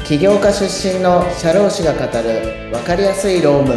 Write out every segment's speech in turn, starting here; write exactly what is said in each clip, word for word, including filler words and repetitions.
起業家出身の社労士が語る分かりやすい労務。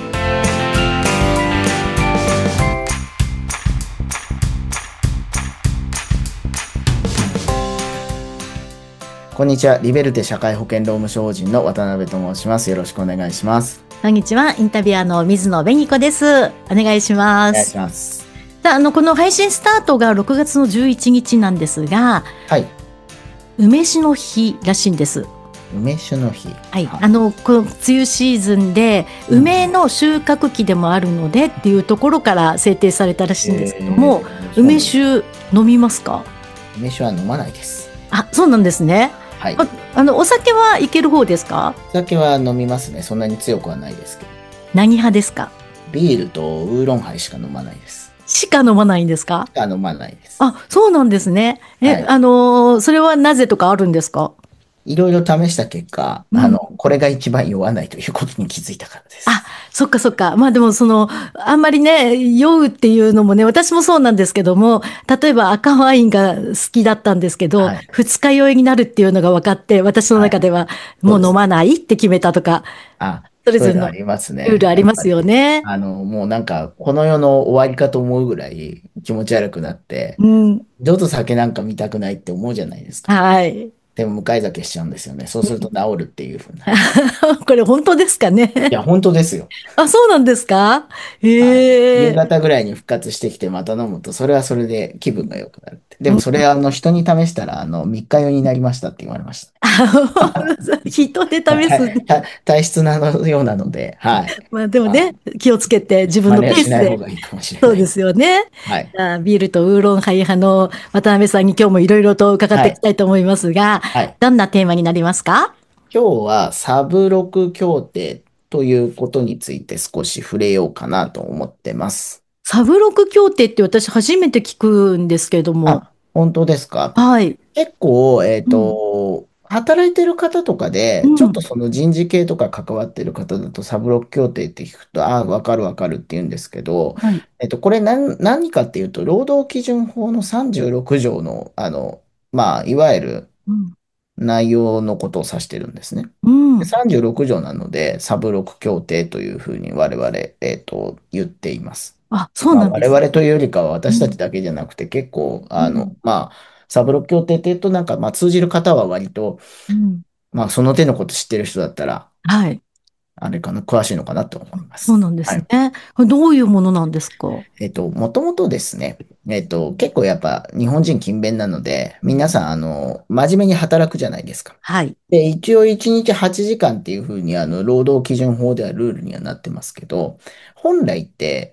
こんにちは。リベルテ社会保険労務士法人の渡辺と申します。よろしくお願いします。 こんにちは。インタビュアーの水野紅子です。お願いします。 お願いします。 さあ、あのこの配信スタートがろくがつのじゅういちにちなんですが、 はい。 梅酒の日らしいんです。 梅酒の日。 はい。あのこの梅雨シーズンで梅の収穫期でもあるのでっていうところから制定されたらしいんですけども、えー、梅酒飲みますか？ 梅酒は飲まないです。 あ、そうなんですね。 はい。 あ、あのお酒はいける方ですか？ お酒は飲みますね。そんなに強くはないですけど。 何派ですか？ ビールとウーロンハイしか飲まないです。 しか飲まないんですか？ しか飲まないです。 あ、そうなんですね。え、はい、あのー、それはなぜとかあるんですか？ いろいろ試した結果、うん、あの、これが一番酔わないということに気づいたからです。 あ、そっかそっか。まあでもその、あんまりね、酔うっていうのもね、私もそうなんですけども、例えば赤ワインが好きだったんですけど、はい、二日酔いになるっていうのが分かって、私の中ではもう飲まないって決めたとか。 あ、それぞれのルールありますよね。 あの、もうなんか、この世の終わりかと思うぐらい気持ち悪くなって、うん、二度と酒なんか見たくないって思うじゃないですか。 はい。 でも向かい酒しちゃうんですよね。そうすると治るっていうふうな。 これ本当ですかね。 いや、本当ですよ。 あ、そうなんですか？へえ。 夕方ぐらいに復活してきてまた飲むと、それはそれで気分が良くなるって。でもそれ、あの、人に試したら、あの、三日酔いになりましたって言われました。 人で試す。 体質なのようなので、はい。 まあでもね、気をつけて自分のペースで。 真似はしない方がいいかもしれない。 そうですよね。 はい。 ビールとウーロンハイ派の渡辺さんに今日もいろいろと伺っていきたいと思いますが、はい、どんなテーマになりますか？ 今日はサブロク協定ということについて少し触れようかなと思ってます。 サブロク協定って私初めて聞くんですけれども。 あ、本当ですか？ はい。 結構、えっと、うん、働いてる方とかで、ちょっとその人事系とか関わってる方だとサブロック協定って聞くと、ああ、わかるわかるって言うんですけど、はい、えっと、これ何、何かっていうと、労働基準法のさんじゅうろく条の、あの、まあ、いわゆる内容のことを指してるんですね。うん、さんじゅうろく条なので、サブロック協定というふうに我々、えっと、言っています。 あ、そうなんです、 まあ、我々というよりかは私たちだけじゃなくて、結構、あの、うん、まあ、サブロック協定って言うと、なんか、まあ、通じる方は割と、うん、まあ、その手のこと知ってる人だったら、 はい。 あれかな、詳しいのかなと思います。 そうなんですね。 はい、 どういうものなんですか？ えっと、もともとですね、えっと、結構やっぱ日本人勤勉なので、皆さん、あの、真面目に働くじゃないですか。 はい。 で、一応いちにちはちじかんっていうふうに、あの、労働基準法ではルールにはなってますけど、本来って、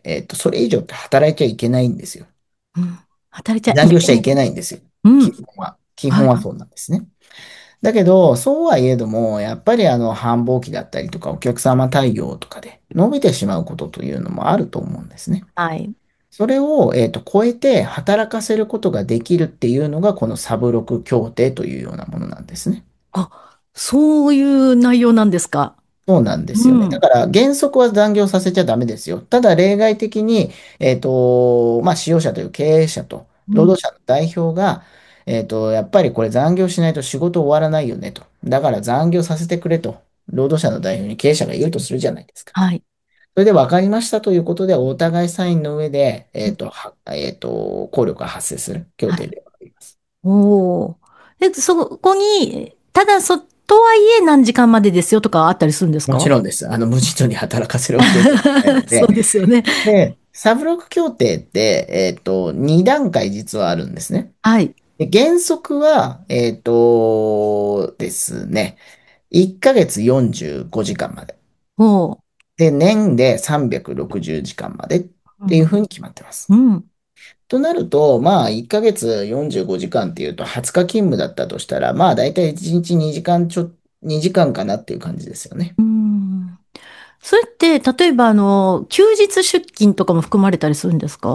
えっと、それ以上って働いちゃいけないんですよ。 うん、働いちゃいけない。 残業しちゃいけないんですよ。 うん、 基本は。基本はそうなんですね。はい、だけど、そうはいえども、やっぱりあの、繁忙期だったりとか、お客様対応とかで伸びてしまうことというのもあると思うんですね。 はい。 それを、えっと、超えて働かせることができるっていうのが、このサブロク協定というようなものなんですね。 あ、そういう内容なんですか？ そうなんですよね。 うん、 だから原則は残業させちゃダメですよ。ただ例外的に、えっと、まあ、使用者という経営者と労働者の代表が、えっと、やっぱりこれ残業しないと仕事終わらないよねと。だから残業させてくれと、労働者の代表に経営者が言うとするじゃないですか。 はい。 それで分かりましたということで、お互いサインの上で、えっと、はえっと、効力が発生する協定であります。 おお。で、そこに、ただそ、とはいえ何時間までですよとかあったりするんですもちか？ ろんです。あの、無尽蔵に働かせるわけではないのそうで、 ですよね。 で、サブロック協定って、えっと、に段階実はあるんですね。 はい。 で原則は、えっとですね、いっかげつよんじゅうごじかんまで。 おー。 で、年でさんびゃくろくじゅうじかんまでっていうふうに決まってます。 うん。うん。 となると、まあ、いっかげつよんじゅうごじかんっていうと、はつか勤務だったとしたら、まあ、だいたいいちにちにじかんちょ、にじかんかなっていう感じですよね。 うん。それって、例えば、あの、休日出勤とかも含まれたりするんですか？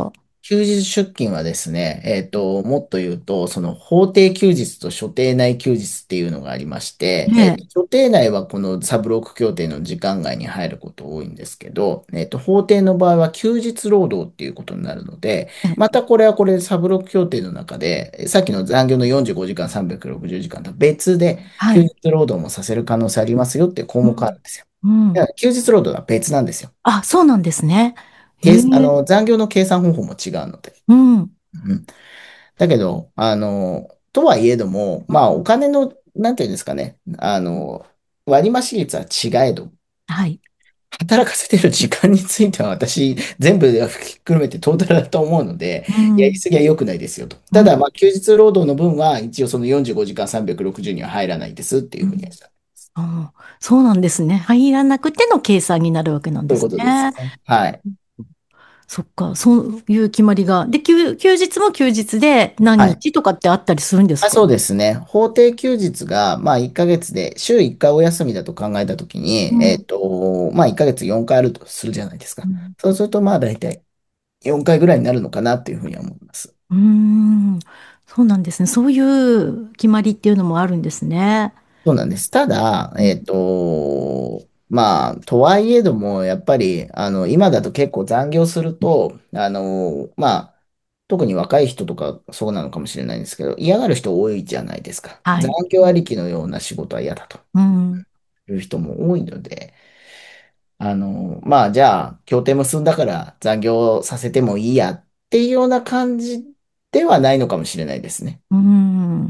休日出勤はですね、えっと、もっと言うと、その法定休日と所定内休日っていうのがありまして、えっと、 ね所定内はこのサブロック協定の時間外に入ること多いんですけど、えっと、法定の場合は休日労働っていうことになるので、 え。 またこれはこれでサブロック協定の中で、さっきの残業のよんじゅうごじかん、さんびゃくろくじゅうじかんと別ではい。 休日労働もさせる可能性ありますよっていう項目があうん。 るんですよ。 うん。 だから休日労働は別なんですよ。 あ、そうなんですね。へけあえ。 の、残業の計算方法も違うので。 うん。 うん。だけど、あの、とはいえども、まあ、お金の、なんていうんですかね、あの、割増率は違えど、 はい。 働かせてる時間については私、全部でひっくるめてトータルだと思うので、 うん。 やりすぎは良くないですよと。 うん。 ただ、まあ、休日労働の分は、一応そのよんじゅうごじかんさんびゃくろくじゅうには入らないですっていうふうにやうん。 ってた。 ああ、そうなんですね。入らなくての計算になるわけなんでそういうことですすね。 ね。はい。 そっか、そういう決まりが。で、休、休日も休日で何はい。 日とかってあったりするんですあ、 か？ そうですね。法定休日が、まあ、いっかげつで、週いっかいお休みだと考えたときに、えっうん。 と、まあ、いっかげつよんかいあるとするじゃないですか。 うん。 そうすると、まあ、大体よんかいぐらいになるのかなっていうふうには思います。 うーん、そうなんですね。そういう決まりっていうのもあるんですね。 そうなんです。ただ、えっと、まあ、とはいえども、やっぱり、あの、今だと結構残業すると、あの、まあ、特に若い人とかそうなのかもしれないんですけど、嫌がる人多いじゃないですか。残はい。 業ありきのような仕事は嫌だとうん。 いう人も多いので、あの、まあ、じゃあ、協定結んだから残業させてもいいやっていうような感じではないのかもしれないですね。 うん。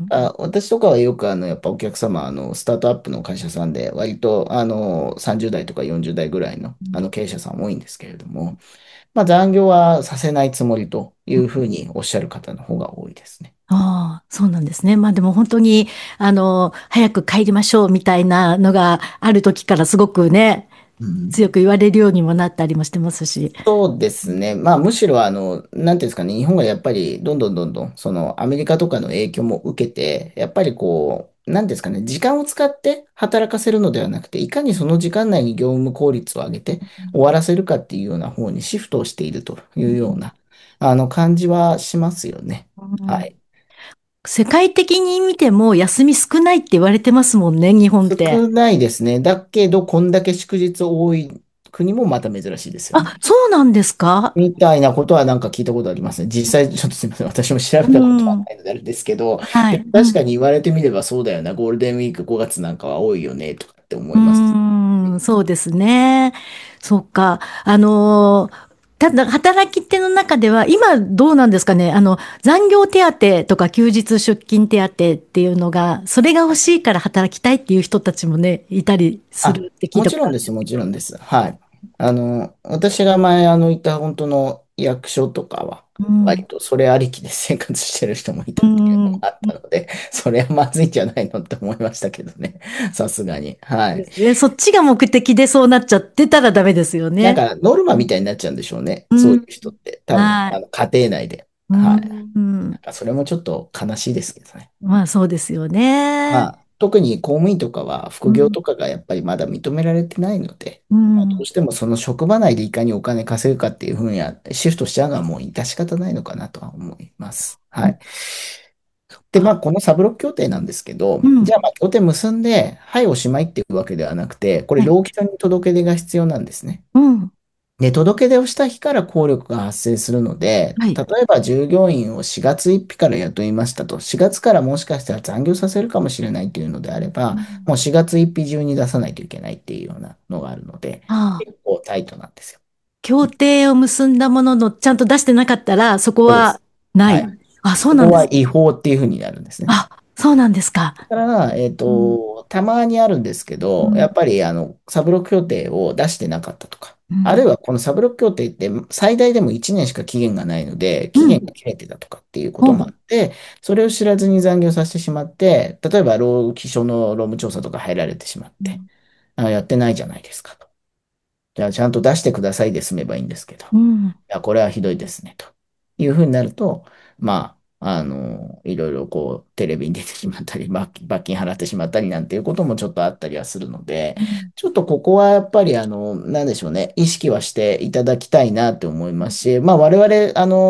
あ、私とかはよくあの、やっぱお客様、あの、スタートアップの会社さんで、割と、あの、さんじゅう代とかよんじゅう代ぐらいの、あの、経営者さん多いんですけれども、まあ、残業はさせないつもりというふうにおっしゃる方の方が多いですね。 ああ、そうなんですね。まあでも本当に、あの、早く帰りましょうみたいなのがある時からすごくね、 うん。 強く言われるようにもなったりもしてますし。 そうですね。まあ、むしろ、あの、なんていうんですかね、日本がやっぱり、どんどんどんどん、その、アメリカとかの影響も受けて、やっぱりこう、なんですかね、時間を使って働かせるのではなくて、いかにその時間内に業務効率を上げて終わらせるかっていうような方にシフトをしているというような、あの、感じはしますよね。 うん。 はい。 世界的に見ても休み少ないって言われてますもんね、日本って。 少ないですね。だけど、こんだけ祝日多い国もまた珍しいですよね。 あ、そうなんですか？ みたいなことはなんか聞いたことありますね。実際、ちょっとすみません。私も調べうたことはん。 ないのであれですけど、 はい。 でも確かに言われてみればそうだよな。ゴールデンウィークごがつなんかは多いよね、とかって思ういます。 ーん、そうですね。そっか。あのーただ、働き手の中では、今どうなんですかね。あの、残業手当とか休日出勤手当っていうのが、それが欲しいから働きたいっていう人たちもね、いたりすあ、 るって聞いたことある。 もちろんです、もちろんです。はい。あの、私が前、あの、いた本当の役所とかは、 うん。 割とそれありきで生活してる人もいうたっていうのもん。 あったので、それはまずいんじゃないのって思いましたけどね。さすがに。はい。 ですね。そっちが目的でそうなっちゃってたらダメですよね。 なんか、ノルマみたいになっちゃうんでしょうね。 うそういうん。 人って。多分、 はい。 あの、家庭内で。 うはい。 ん。 なんか、それもちょっと悲しいですけどね。 まあそうですよね。 まあ、特に公務員とかは、 うん。 副業とかがやっぱりまだ認められてないので、 うまあ、どうん。 してもその職場内でいかにお金稼ぐかっていうふうにはシフトしちゃうのはもう致し方ないのかなとは思います。はい。で、まあ、このサブロック協定なんですけど、 うん。 じゃあ、まあ、協定結んで、はい、おしまいっていうわけではなくて、これ、 ね。 労基署に届け出が必要なんですね。 うん。 で、届け出をした日から効力が発生するので、 はい。 例えば従業員をしがつついたちから雇いましたと、しがつからもしかしたら残業させるかもしれないというのであれば、 うん。 もうしがつついたち中に出さないといけないっていうようなのがあるので、 ああ、 結構タイトなんですよ。 協定を結んだものの、ちゃんと出してなかったら、そこはそうです。 ない。 はい。 あ、そうそこはなんです。 違法っていうふうになるんですね。 あ、そうなんですか。 だから、えっうん。 と、たまにあるんですけど、やうん。 っぱり、あの、サブロック協定を出してなかったとか、 うん。 あるいはこのサブロック協定って最大でもいちねんしか期限がないので、期限うん。 が切れてたとかっていうこともあほう。 って、それを知らずに残業させてしまって、例えば労基署の労務調査とか入られてしまって、 うん。 あ、やってないじゃないですかと。じゃあ、ちゃんと出してくださいで済めばいいんですけど、いうん。 や、これはひどいですね、というふうになると、まあ、あの、いろいろこう、テレビに出てしまったり、罰金罰金払ってしまったりなんていうこともちょっとあったりはするので、 うん。 ちょっとここはやっぱり、あの、なんでしょうね、意識はしていただきたいなって思いますし、まあ、我々、あの、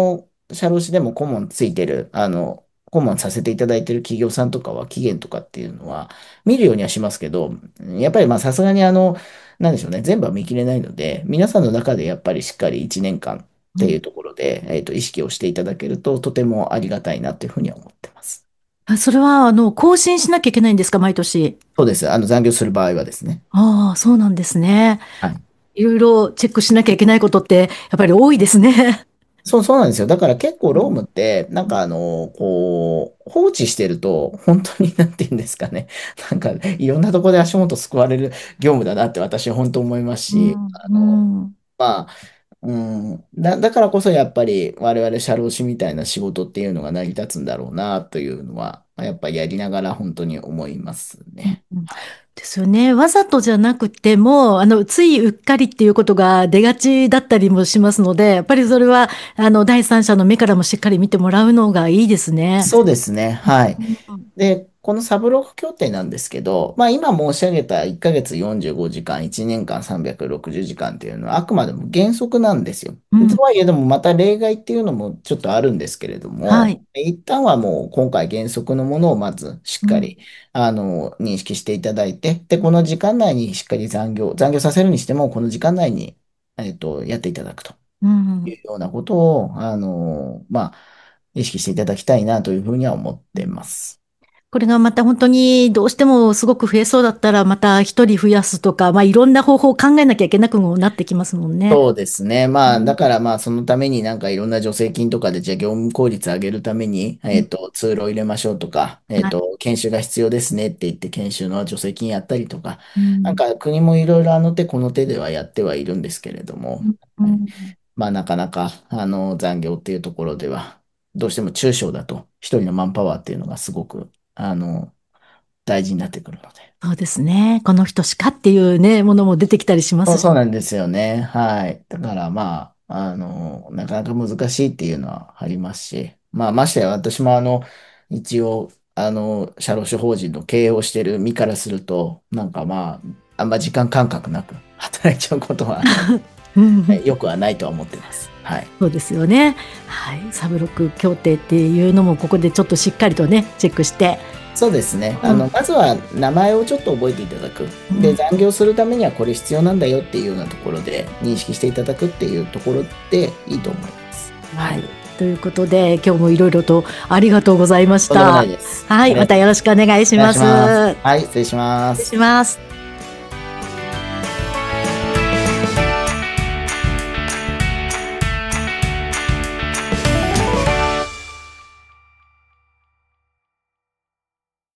社労士でも顧問ついてる、あの、顧問させていただいてる企業さんとかは期限とかっていうのは見るようにはしますけど、やっぱりまあさすがにあの、なんでしょうね、全部は見切れないので、皆さんの中でやっぱりしっかりいちねんかんっていうところで、えっと、意識をしていただけるととてもありがたいなというふうには思ってます。 あ、それは、あの、更新しなきゃいけないんですか、毎年。 そうです。あの、残業する場合はですね。 ああ、そうなんですね。 はい。 いろいろチェックしなきゃいけないことって、やっぱり多いですね。 そう、そうなんですよ。だから結構うん。 ロームって、なんかあの、こう、放置してると、本当になんて言うんですかね。なんか、いろんなところで足元救われる業務だなって私は本当思いますし、 うん。 あの、 うん。 まあ、うん、だ、だからこそやっぱり我々社労士みたいな仕事っていうのが成り立つんだろうなというのは、まあやっぱりやりながら本当に思いますね。 うん。ですよね。わざとじゃなくても、あの、ついうっかりっていうことが出がちだったりもしますので、やっぱりそれは、あの、第三者の目からもしっかり見てもらうのがいいですね。 そうですね。はい。 うん。 で、このサブロック協定なんですけど、まあ今申し上げたいっかげつよんじゅうごじかん、いちねんかんさんびゃくろくじゅうじかんっていうのはあくまでも原則なんですよ。 うん。 とはいえでもまた例外っていうのもちょっとあるんですけれども、 はい。 一旦はもう今回原則のものをまずしっうん。 かりあの認識していただいて、で、この時間内にしっかり残業、残業させるにしてもこの時間内に、えっと、やっていただくとうん。 いうようなことを、あの、まあ、意識していただきたいなというふうには思っています。 これがまた本当にどうしてもすごく増えそうだったら、また一人増やすとか、まあ、いろんな方法を考えなきゃいけなくもなってきますもんね。 そうですね。まあ、 うん。 だからまあ、そのためになんかいろんな助成金とかで、じゃあ業務効率上げるために、 うん。 えっと、ツールを入れましょうとか、えっはい。 と、研修が必要ですねって言って研修の助成金やったりとか、 うん。 なんか国もいろいろあの手この手ではやってはいるんですけれども、 うん。うはい、 ん。 まあ、なかなか、あの、残業っていうところでは、どうしても中小だと、一人のマンパワーっていうのがすごく、あの、大事になってくるので。 そうですね。この人しかっていうね、ものも出てきたりしまそう、 すし。 そうなんですよね。はい。だからまあ、あの、なかなか難しいっていうのはありますし、まあ、ましてや私もあの、一応、あの、社労士法人の経営をしてる身からすると、なんかまあ、あんま時間感覚なく働いちゃうことは、あの、 うん。 よくはないとは思ってます。はい。 そうですよね。はい。サブロック協定っていうのも、ここでちょっとしっかりとね、チェックして。 そうですね。あの、 うん。 まずは名前をちょっと覚えていただく。で、 うん。 残業するためにはこれ必要なんだよっていうようなところで認識していただくっていうところでいいと思います。ははい。 い。 ということで、今日もいろいろとありがとうございましとんでもなた。 いです。 はい。またよろしくお願いしお願います。 します。 失はい、失礼しま礼す。 します。